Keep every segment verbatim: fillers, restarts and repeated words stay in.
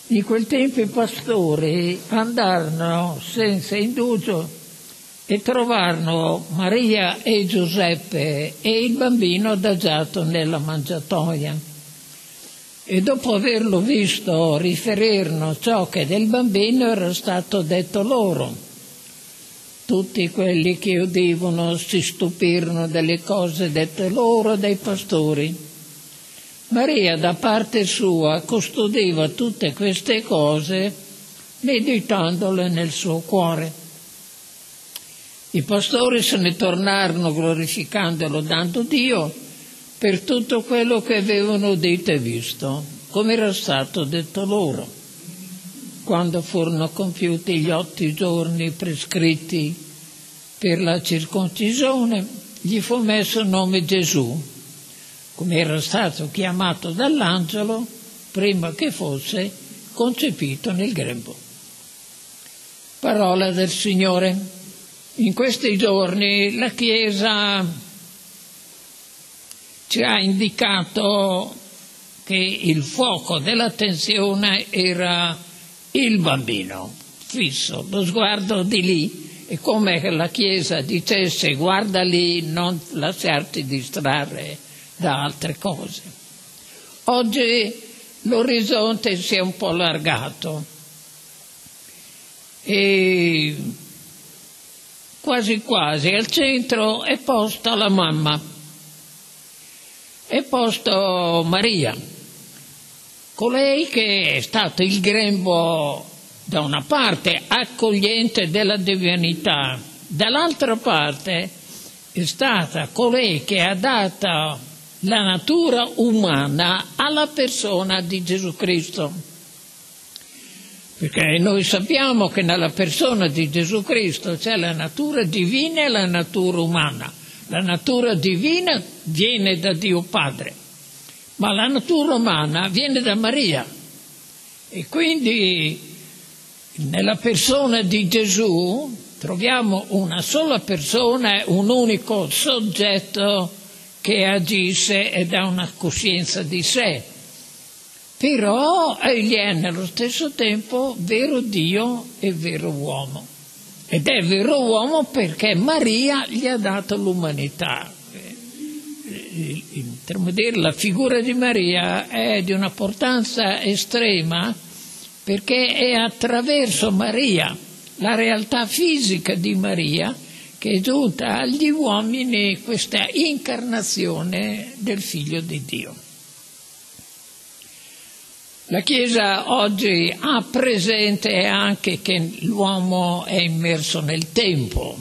In quel tempo i pastori andarono senza indugio e trovarono Maria e Giuseppe e il bambino adagiato nella mangiatoia. E dopo averlo visto riferirono ciò che del bambino era stato detto loro. Tutti quelli che udivano si stupirono delle cose dette loro dai pastori. Maria da parte sua custodiva tutte queste cose, meditandole nel suo cuore. I pastori se ne tornarono glorificando e lodando Dio per tutto quello che avevano udito e visto, come era stato detto loro. Quando furono compiuti gli otto giorni prescritti per la circoncisione, gli fu messo il nome Gesù, come era stato chiamato dall'angelo prima che fosse concepito nel grembo. Parola del Signore. In questi giorni la Chiesa ci ha indicato che il fuoco dell'attenzione era il bambino, fisso, lo sguardo di lì. È come che la Chiesa dicesse: guarda lì, non lasciarti distrarre da altre cose. Oggi l'orizzonte si è un po' allargato e quasi quasi al centro è posta la mamma, è posto Maria, colei che è stato il grembo da una parte accogliente della divinità, dall'altra parte è stata colei che ha dato la natura umana alla persona di Gesù Cristo. Perché noi sappiamo che nella persona di Gesù Cristo c'è la natura divina e la natura umana. La natura divina viene da Dio Padre, ma la natura umana viene da Maria. E quindi nella persona di Gesù troviamo una sola persona, un unico soggetto che agisce ed ha una coscienza di sé, però egli è nello stesso tempo vero Dio e vero uomo, ed è vero uomo perché Maria gli ha dato l'umanità. La figura di Maria è di un'importanza estrema perché è attraverso Maria, la realtà fisica di Maria, che è giunta agli uomini questa incarnazione del Figlio di Dio. La Chiesa oggi ha presente anche che l'uomo è immerso nel tempo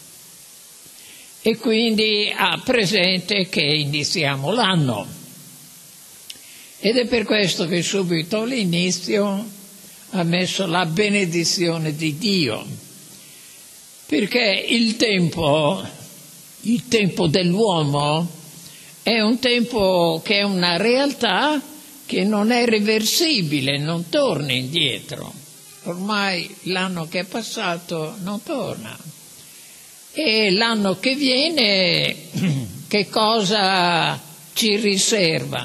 e quindi ha presente che iniziamo l'anno. Ed è per questo che subito all'inizio ha messo la benedizione di Dio. Perché il tempo, il tempo dell'uomo è un tempo che è una realtà che non è reversibile, non torna indietro. Ormai l'anno che è passato non torna. E l'anno che viene, che cosa ci riserva?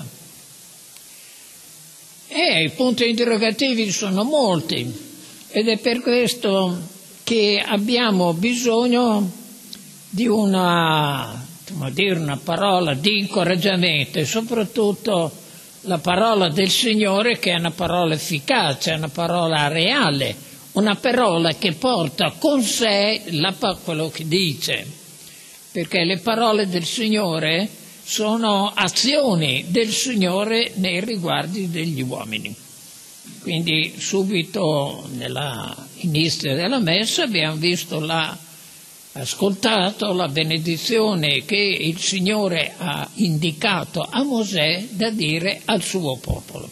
E i punti interrogativi sono molti, ed è per questo che abbiamo bisogno di una, come dire, una parola di incoraggiamento e soprattutto la parola del Signore, che è una parola efficace, una parola reale, una parola che porta con sé la, quello che dice, perché le parole del Signore sono azioni del Signore nei riguardi degli uomini. Quindi subito nell'inizio della messa abbiamo visto la, ascoltato la benedizione che il Signore ha indicato a Mosè da dire al suo popolo.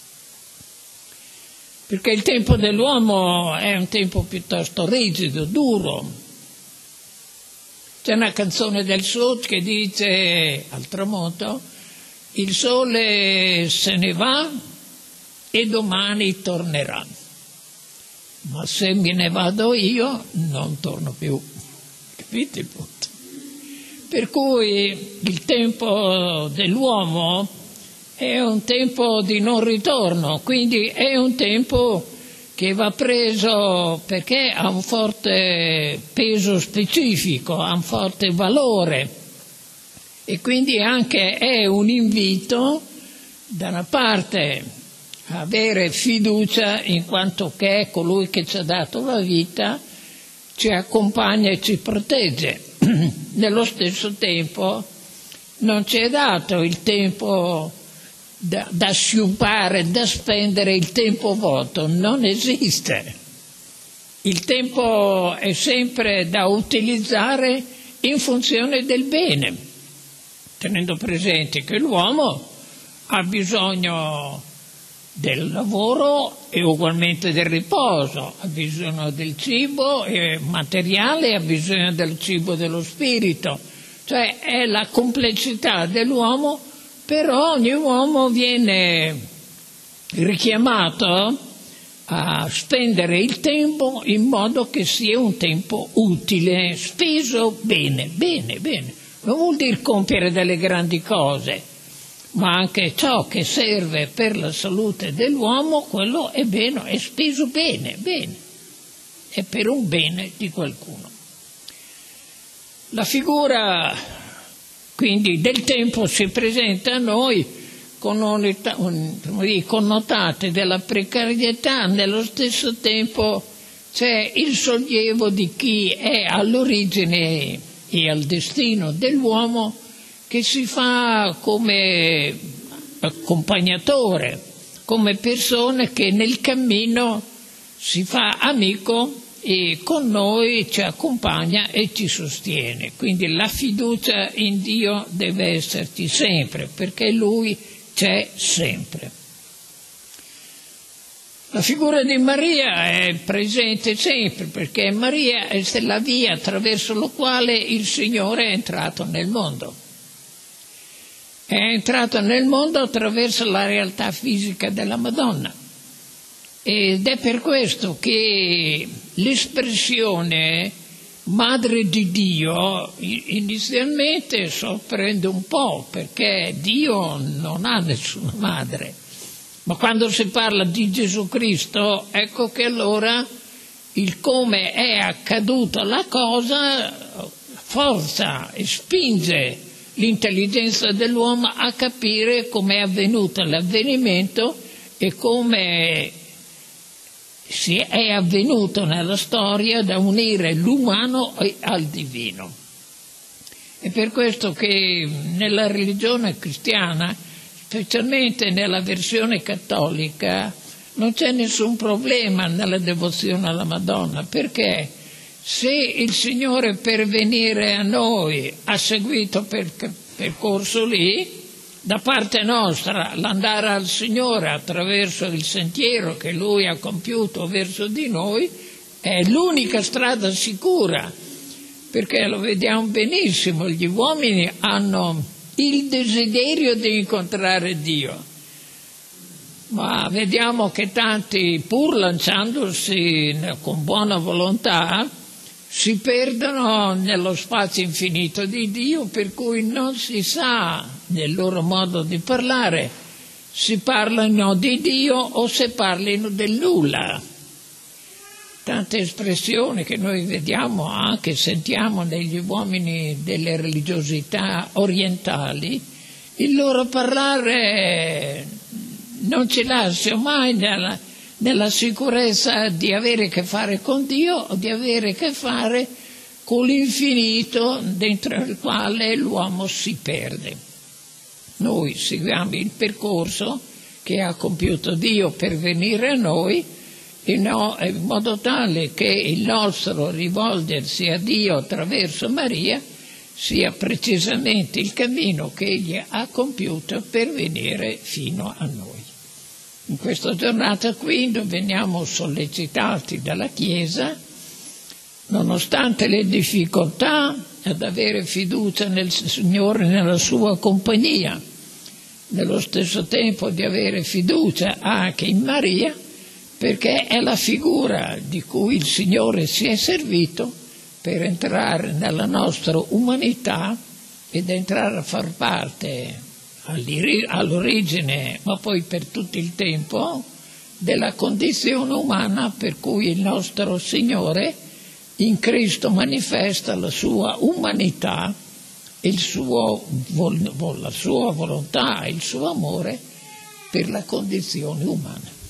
Perché il tempo dell'uomo è un tempo piuttosto rigido, duro. C'è una canzone del Sud che dice al tramonto: il sole se ne va e domani tornerà, ma se me ne vado io non torno più. Capite il punto? Per cui il tempo dell'uomo è un tempo di non ritorno, quindi è un tempo che va preso perché ha un forte peso specifico, ha un forte valore, e quindi anche è un invito da una parte a avere fiducia in quanto che è colui che ci ha dato la vita, ci accompagna e ci protegge. Nello stesso tempo non ci è dato il tempo da, da sciupare, da spendere, il tempo vuoto, non esiste. Il tempo è sempre da utilizzare in funzione del bene, tenendo presente che l'uomo ha bisogno del lavoro e ugualmente del riposo, ha bisogno del cibo e materiale, ha bisogno del cibo dello spirito, cioè è la complessità dell'uomo, però ogni uomo viene richiamato a spendere il tempo in modo che sia un tempo utile, speso bene, bene, bene. Non vuol dire compiere delle grandi cose, ma anche ciò che serve per la salute dell'uomo, quello è bene, è speso bene, bene, è per un bene di qualcuno. La figura quindi del tempo si presenta a noi con unità, un, i connotati della precarietà, nello stesso tempo c'è il sollievo di chi è all'origine e al destino dell'uomo, che si fa come accompagnatore, come persona che nel cammino si fa amico e con noi ci accompagna e ci sostiene. Quindi la fiducia in Dio deve esserci sempre, perché Lui c'è sempre. La figura di Maria è presente sempre, perché Maria è la via attraverso la quale il Signore è entrato nel mondo. È entrato nel mondo attraverso la realtà fisica della Madonna, ed è per questo che l'espressione Madre di Dio inizialmente sorprende un po', perché Dio non ha nessuna madre, ma quando si parla di Gesù Cristo, ecco che allora il come è accaduta la cosa forza e spinge l'intelligenza dell'uomo a capire come è avvenuto l'avvenimento e come si è avvenuto nella storia da unire l'umano al divino. È per questo che nella religione cristiana, specialmente nella versione cattolica, non c'è nessun problema nella devozione alla Madonna, perché se il Signore per venire a noi ha seguito quel percorso lì, da parte nostra l'andare al Signore attraverso il sentiero che Lui ha compiuto verso di noi è l'unica strada sicura, perché lo vediamo benissimo, gli uomini hanno il desiderio di incontrare Dio, ma vediamo che tanti, pur lanciandosi con buona volontà, si perdono nello spazio infinito di Dio, per cui non si sa nel loro modo di parlare se parlano di Dio o se parlino del nulla. Tante espressioni che noi vediamo, anche sentiamo negli uomini delle religiosità orientali, il loro parlare non ci lascia mai nella nella sicurezza di avere a che fare con Dio o di avere a che fare con l'infinito dentro il quale l'uomo si perde. Noi seguiamo il percorso che ha compiuto Dio per venire a noi, in modo tale che il nostro rivolgersi a Dio attraverso Maria sia precisamente il cammino che Egli ha compiuto per venire fino a noi. In questa giornata quindi veniamo sollecitati dalla Chiesa, nonostante le difficoltà, ad avere fiducia nel Signore e nella sua compagnia, nello stesso tempo di avere fiducia anche in Maria, perché è la figura di cui il Signore si è servito per entrare nella nostra umanità ed entrare a far parte all'origine, ma poi per tutto il tempo, della condizione umana, per cui il nostro Signore in Cristo manifesta la sua umanità, il suo, la sua volontà, il suo amore per la condizione umana.